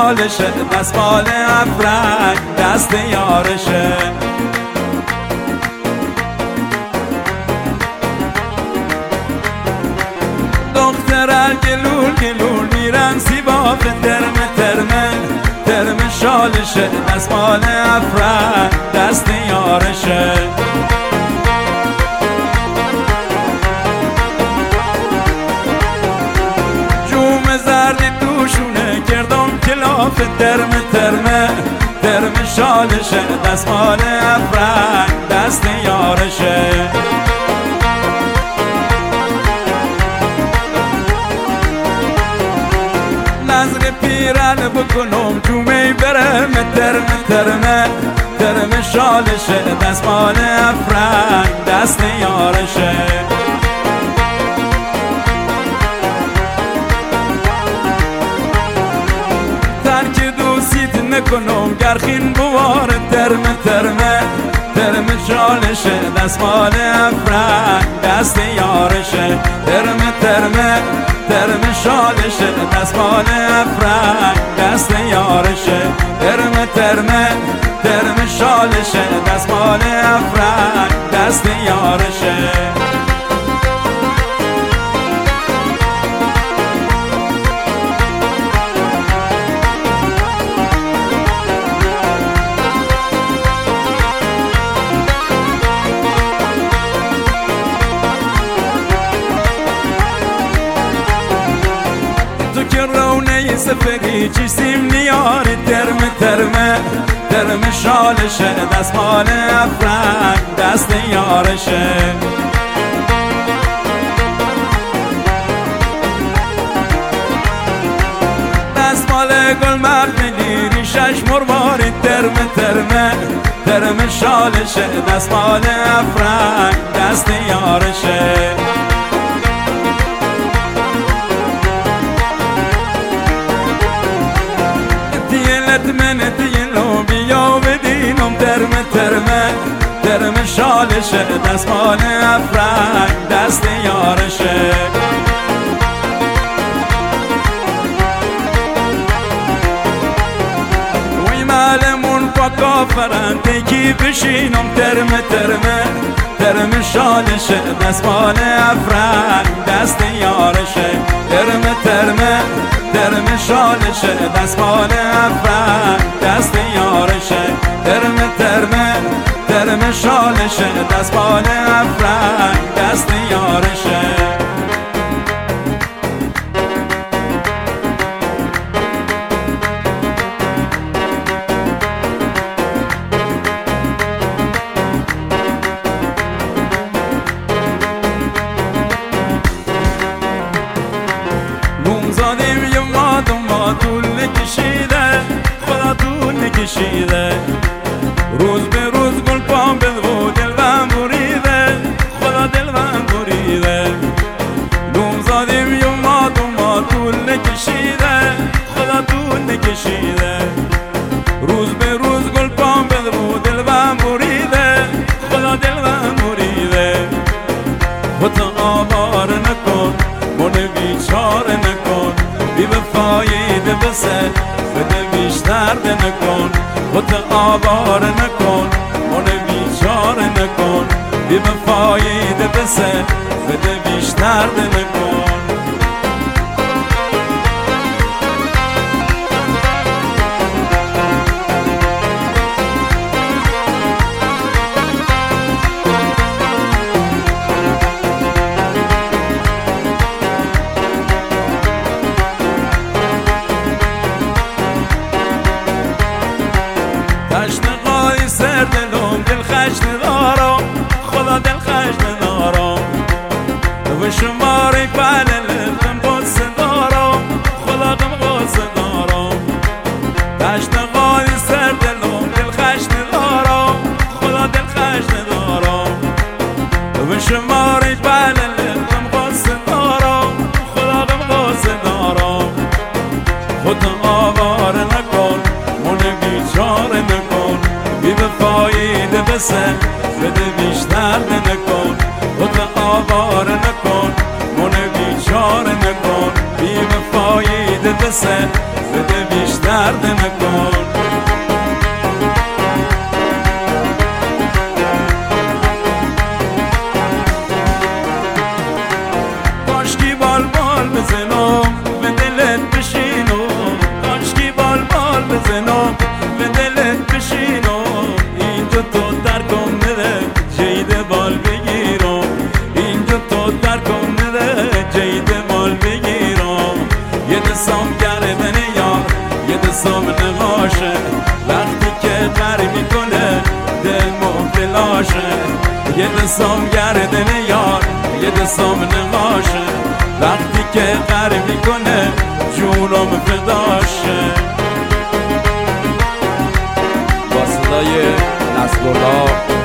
شالشه، دستمال افرنگ دست یارشه. دخترال گلول گلول میرن سیباف ترمه ترمه ترمه شالشه، دستمال افرنگ دست یارشه. جوم زردی توشونه کردم کلاف ترمه ترمه ترمه شالشه، دستمال افرنگ دست یارشه. نظر پیرن بکنم جومه برم ترمه ترمه ترمه شالشه، دستمال افرنگ دست یارشه. ترک دوستیت نکنم گرخین بوار ترمه ترمه ترمه شالشه، دستمال افرنگ دست یارشه. ترمه ترمه ترمه شالشه، دستمال افرنگ دست یارشه. ترمه ترمه ترمه شالشه، دستمال افرنگ دست یارشه. رونه سفری چیستیم نیار ترمه ترمه ترمه شالشه، دستمال افرنگ دست یارشه. دستمال گل مرد نیری شش مرواری ترمه ترمه ترمه شالشه، دستمال افرنگ دست یارشه. من دیلو بیا بدینم ترمه ترمه ترمه شالشه، دستمال افرنگ دست یارشه. وی معلمون پاکا فرنده کی بشینم ترمه ترمه ترمه شالشه، دستمال افرنگ دست یارشه. ترمه ترمه ترمه شالشه، دستمال افرنگ دست یارشه. ترمه ترمه ترمه شالشه، دستمال افرنگ دست یارشه. طول نکشیده خدا طول نکشیده، روز به روز گل پام بلغو دلم بریده، خدا دلم بریده. نوم زادیم یا ما طول نکشیده خدا طول نکشیده، روز به روز گل پام بلغو دلم بریده، خدا دلم بریده. خدا آوار نکن من بیچاره نکن، بی وفایی ده بسه بده بیشتر ده نکن. خود آوار نکن من بیچاره نکن، بی وفایی ده بسه بده بیشتر ده نکن. تشنقای سر دلم دل خشن دارم، خدا دل خشن دارم. و شماری پلل غم قصه دارم، خدا غم قصه دارم. تشنقای سر دلم دل خشن دارم، خدا دل خشن دارم. و شماری پلل غم قصه دارم، خدا غم قصه دارم. خدا آوار نکن من بیچاره نکن، بی وفایی ده بسه بده بیشتر ده نکن. خدا آوار نکن من بیچاره نکن، بی وفایی ده بسه بده بیشتر دم کن. کاشکی بال بال بزنم به دلت بشینم، کاشکی بال بال بزنم به دلت بشینم. اینجا تو در کن نده جیده بال بگیرم، اینجا تو در کن نده جیده بال بگیرم. یه دستم گردن یار یه دستم نقاشه، وقتی که غر میکنه دل مبتلاشه. یه دستم گردن یار یه دستم نقاشه، وقتی که غر میکنه جونم فداشه. با صدای نصرالله